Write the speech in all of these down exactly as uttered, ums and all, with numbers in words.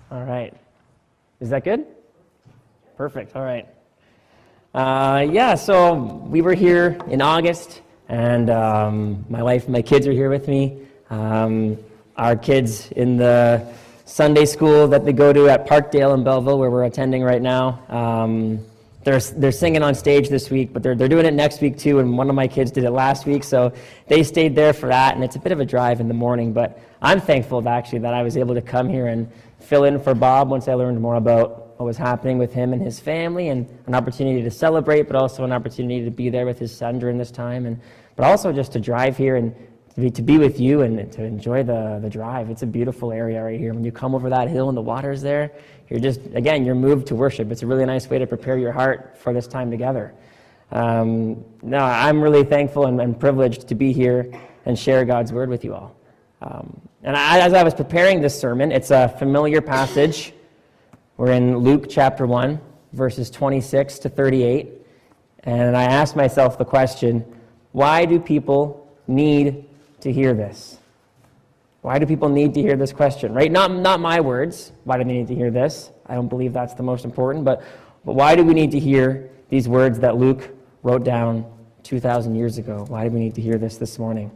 All right. Is that good? Perfect. All right. Uh, yeah, so we were here in August, and um, my wife and my kids are here with me. Um, our kids in the Sunday school that they go to at Parkdale in Belleville, where we're attending right now, um, they're they're singing on stage this week, but they're they're doing it next week too. And one of my kids did it last week, so they stayed there for that. And it's a bit of a drive in the morning, but I'm thankful that actually that I was able to come here and fill in for Bob once I learned more about what was happening with him and his family, and an opportunity to celebrate, but also an opportunity to be there with his son during this time, and but also just to drive here and to be, to be with you and to enjoy the, the drive. It's a beautiful area right here. When you come over that hill and the water's there, you're just, again, you're moved to worship. It's a really nice way to prepare your heart for this time together. Um, no, I'm really thankful and, and privileged to be here and share God's word with you all. Um, and I, as I was preparing this sermon, it's a familiar passage. We're in Luke chapter one, verses twenty-six to thirty-eight. And I asked myself the question, why do people need to hear this? Why do people need to hear this question, right? Not, not my words. Why do they need to hear this? I don't believe that's the most important, but, but why do we need to hear these words that Luke wrote down two thousand years ago? Why do we need to hear this this morning?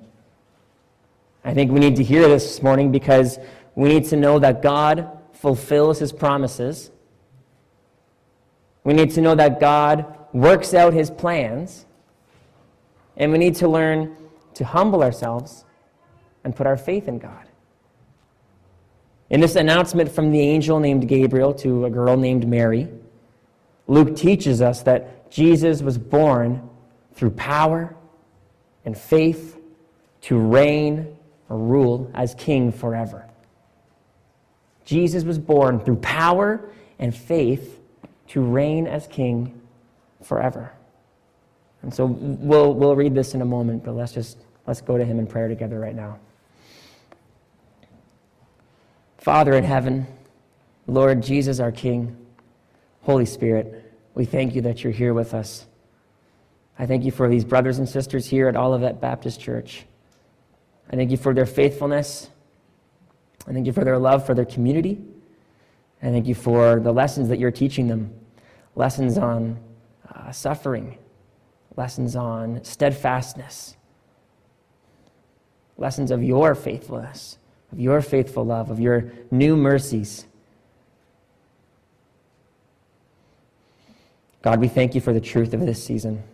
I think we need to hear this this morning because we need to know that God fulfills his promises. We need to know that God works out his plans. And we need to learn to humble ourselves and put our faith in God. In this announcement from the angel named Gabriel to a girl named Mary, Luke teaches us that Jesus was born through power and faith to reign or rule as king forever. Jesus was born through power and faith to reign as king forever. And so we'll we'll read this in a moment, but let's just let's go to him in prayer together right now. Father in heaven, Lord Jesus our King, Holy Spirit, we thank you that you're here with us. I thank you for these brothers and sisters here at Olivet Baptist Church. I thank you for their faithfulness. I thank you for their love for their community. I thank you for the lessons that you're teaching them, lessons on uh, suffering, lessons on steadfastness, lessons of your faithfulness, of your faithful love, of your new mercies. God, we thank you for the truth of this season.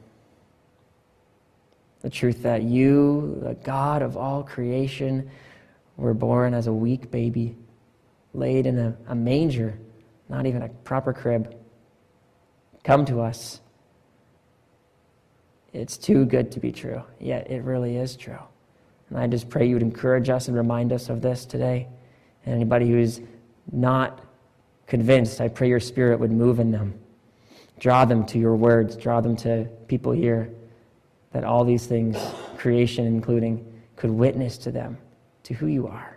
The truth that you, the God of all creation, were born as a weak baby, laid in a, a manger, not even a proper crib. Come to us. It's too good to be true, yet it really is true. And I just pray you would encourage us and remind us of this today. And anybody who's not convinced, I pray your Spirit would move in them. Draw them to your words. Draw them to people here, that all these things, creation including, could witness to them, to who you are.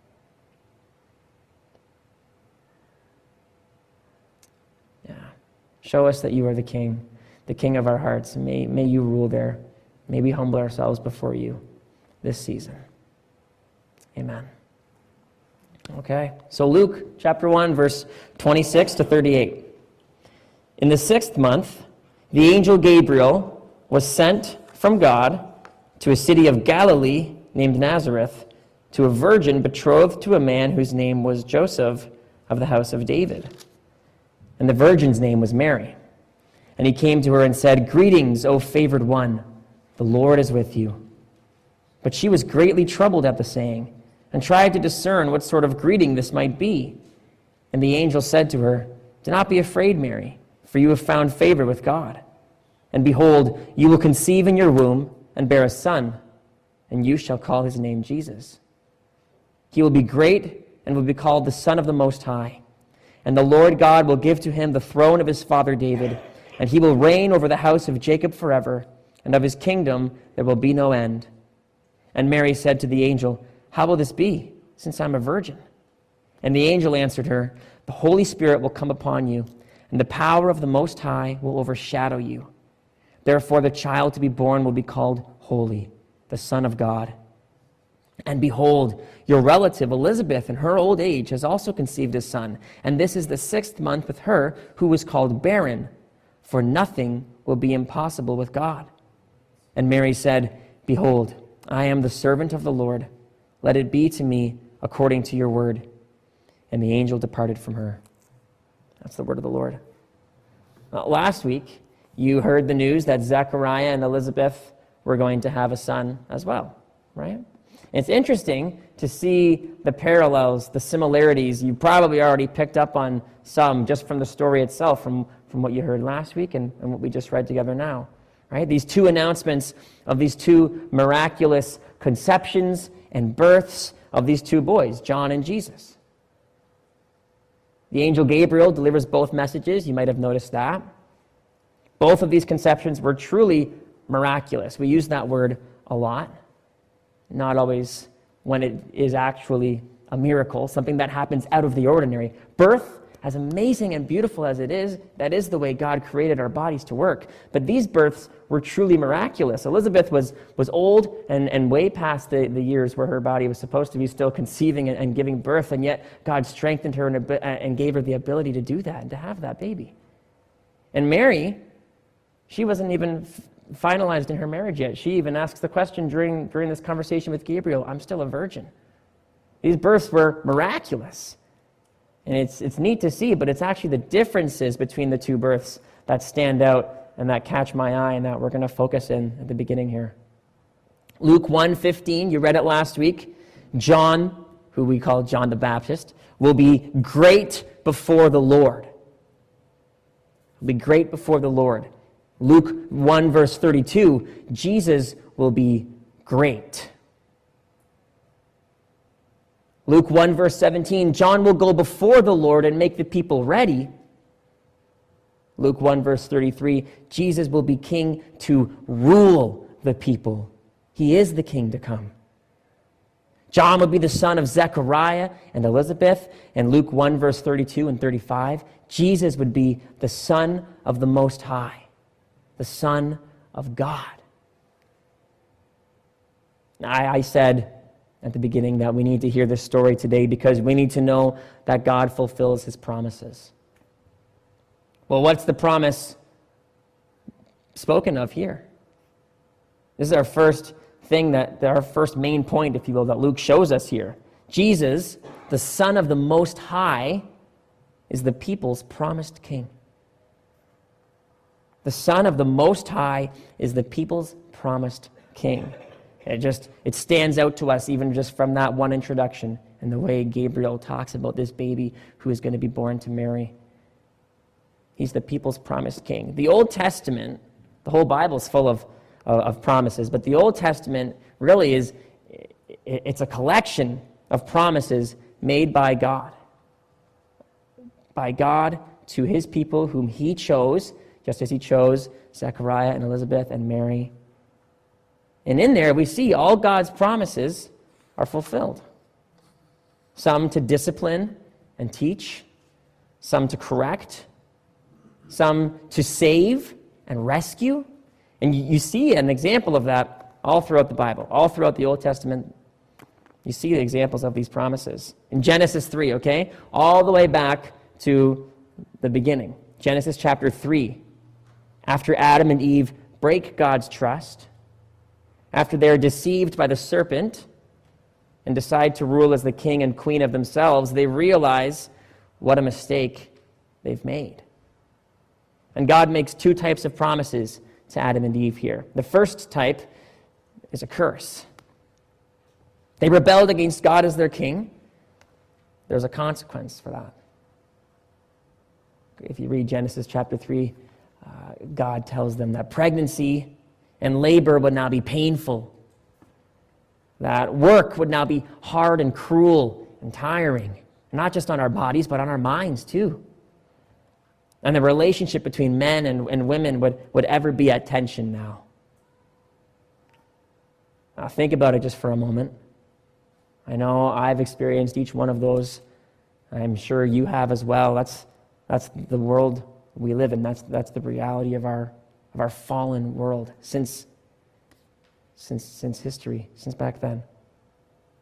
Yeah. Show us that you are the King, the King of our hearts. May, may you rule there. May we humble ourselves before you this season. Amen. Okay, so Luke chapter one, verse twenty-six to thirty-eight. In the sixth month, the angel Gabriel was sent from God to a city of Galilee named Nazareth, to a virgin betrothed to a man whose name was Joseph of the house of David. And the virgin's name was Mary. And he came to her and said, "Greetings, O favored one, the Lord is with you." But she was greatly troubled at the saying, and tried to discern what sort of greeting this might be. And the angel said to her, "Do not be afraid, Mary, for you have found favor with God. And behold, you will conceive in your womb and bear a son, and you shall call his name Jesus. He will be great and will be called the Son of the Most High. And the Lord God will give to him the throne of his father David, and he will reign over the house of Jacob forever, and of his kingdom there will be no end." And Mary said to the angel, "How will this be, since I'm a virgin?" And the angel answered her, "The Holy Spirit will come upon you, and the power of the Most High will overshadow you. Therefore the child to be born will be called Holy, the Son of God. And behold, your relative Elizabeth in her old age has also conceived a son, and this is the sixth month with her who was called barren, for nothing will be impossible with God. And Mary said, Behold, I am the servant of the Lord. Let it be to me according to your word. And the angel departed from her. That's the word of the Lord. Uh, last week, you heard the news that Zechariah and Elizabeth were going to have a son as well, right? It's interesting to see the parallels, the similarities. You probably already picked up on some just from the story itself, from, from what you heard last week and, and what we just read together now. Right? These two announcements of these two miraculous conceptions and births of these two boys, John and Jesus. The angel Gabriel delivers both messages. You might have noticed that. Both of these conceptions were truly miraculous. We use that word a lot. Not always when it is actually a miracle, something that happens out of the ordinary. Birth, as amazing and beautiful as it is, that is the way God created our bodies to work. But these births were truly miraculous. Elizabeth was, was old and, and way past the, the years where her body was supposed to be still conceiving and, and giving birth, and yet God strengthened her and, and gave her the ability to do that and to have that baby. And Mary, she wasn't even finalized in her marriage yet. She even asks the question during, during this conversation with Gabriel, I'm still a virgin. These births were miraculous. And it's, it's neat to see, but it's actually the differences between the two births that stand out and that catch my eye and that we're going to focus in at the beginning here. Luke one fifteen, you read it last week. John, who we call John the Baptist, will be great before the Lord. Will be great before the Lord. Luke one, verse thirty-two, Jesus will be great. Luke one, verse seventeen, John will go before the Lord and make the people ready. Luke one, verse thirty-three, Jesus will be king to rule the people. He is the king to come. John will be the son of Zechariah and Elizabeth. And Luke one, verse thirty-two and thirty-five, Jesus would be the Son of the Most High, the Son of God. I, I said at the beginning that we need to hear this story today because we need to know that God fulfills his promises. Well, what's the promise spoken of here? This is our first thing, that our first main point, if you will, that Luke shows us here. Jesus, the Son of the Most High, is the people's promised king. The Son of the Most High is the people's promised king. It just, it stands out to us even just from that one introduction and the way Gabriel talks about this baby who is going to be born to Mary. He's the people's promised king. The Old Testament, the whole Bible is full of, of, of promises, but the Old Testament really is, it's a collection of promises made by God. By God to his people whom he chose, just as he chose Zechariah and Elizabeth and Mary. And in there we see all God's promises are fulfilled. Some to discipline and teach, some to correct, some to save and rescue. And you see an example of that all throughout the Bible, all throughout the Old Testament. You see the examples of these promises. In Genesis three, okay, all the way back to the beginning. Genesis chapter three. After Adam and Eve break God's trust, after they're deceived by the serpent and decide to rule as the king and queen of themselves, they realize what a mistake they've made. And God makes two types of promises to Adam and Eve here. The first type is a curse. They rebelled against God as their king. There's a consequence for that. If you read Genesis chapter three, uh, God tells them that pregnancy and labor would now be painful, that work would now be hard and cruel and tiring, not just on our bodies, but on our minds too. And the relationship between men and, and women would, would ever be at tension now. Now think about it just for a moment. I know I've experienced each one of those. I'm sure you have as well. That's, that's the world we live in. That's, that's the reality of our of our fallen world since, since, since history, since back then.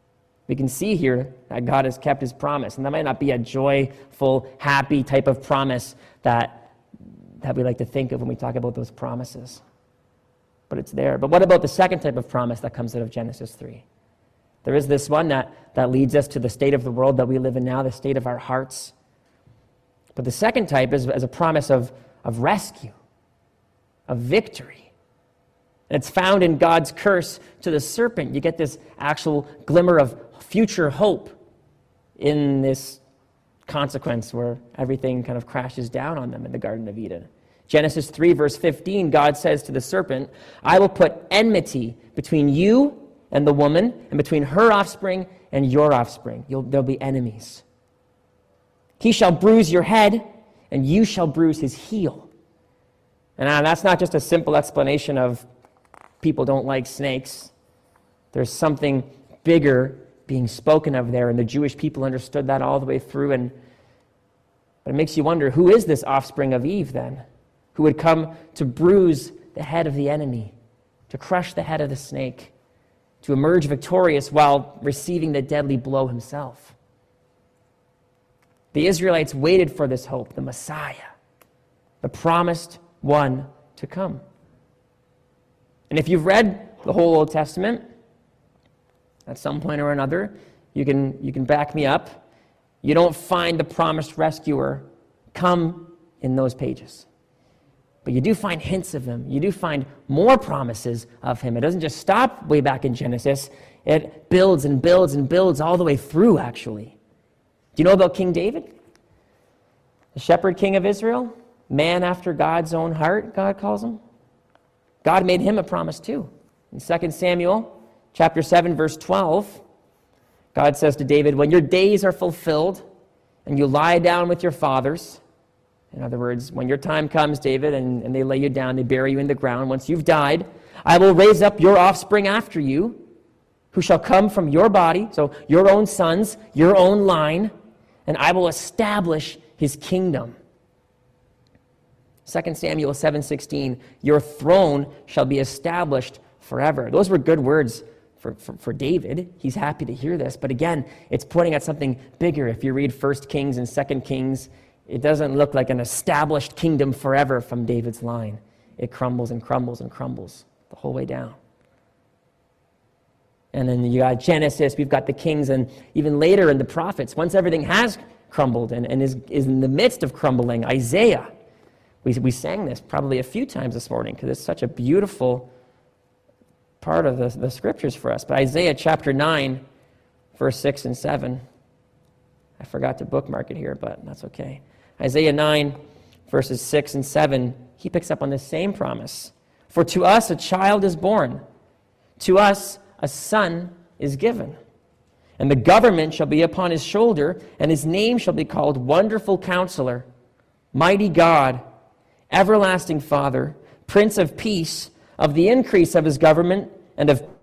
We can see here that God has kept his promise. And that might not be a joyful, happy type of promise that, that we like to think of when we talk about those promises. But it's there. But what about the second type of promise that comes out of Genesis three? There is this one that, that leads us to the state of the world that we live in now, the state of our hearts. But the second type is, is a promise of, of rescue, of victory. And it's found in God's curse to the serpent. You get this actual glimmer of future hope in this consequence where everything kind of crashes down on them in the Garden of Eden. Genesis three, verse fifteen, God says to the serpent, I will put enmity between you and the woman, and between her offspring and your offspring. You'll, there'll be enemies. He shall bruise your head, and you shall bruise his heel. And uh, that's not just a simple explanation of people don't like snakes. There's something bigger being spoken of there, and the Jewish people understood that all the way through. And but it makes you wonder, who is this offspring of Eve then, who would come to bruise the head of the enemy, to crush the head of the snake, to emerge victorious while receiving the deadly blow himself? The Israelites waited for this hope, the Messiah, the promised one to come. And if you've read the whole Old Testament, at some point or another, you can, you can back me up, you don't find the promised rescuer come in those pages. But you do find hints of him. You do find more promises of him. It doesn't just stop way back in Genesis. It builds and builds and builds all the way through, actually. Do you know about King David? The shepherd king of Israel? Man after God's own heart, God calls him. God made him a promise too. In Second Samuel chapter seven, verse twelve, God says to David, when your days are fulfilled and you lie down with your fathers, in other words, when your time comes, David, and, and they lay you down, they bury you in the ground, once you've died, I will raise up your offspring after you, who shall come from your body, so your own sons, your own line, and I will establish his kingdom. Second Samuel seven sixteen, your throne shall be established forever. Those were good words for, for, for David. He's happy to hear this. But again, it's pointing at something bigger. If you read First Kings and Second Kings, it doesn't look like an established kingdom forever from David's line. It crumbles and crumbles and crumbles the whole way down. And then you got Genesis, we've got the kings, and even later in the prophets, once everything has crumbled and, and is, is in the midst of crumbling, Isaiah. We, we sang this probably a few times this morning because it's such a beautiful part of the, the scriptures for us. But Isaiah chapter nine, verse six and seven. I forgot to bookmark it here, but that's okay. Isaiah nine, verses six and seven, he picks up on the same promise. For to us a child is born, to us a son is given, and the government shall be upon his shoulder, and his name shall be called Wonderful Counselor, Mighty God, Everlasting Father, Prince of Peace. Of the increase of his government and of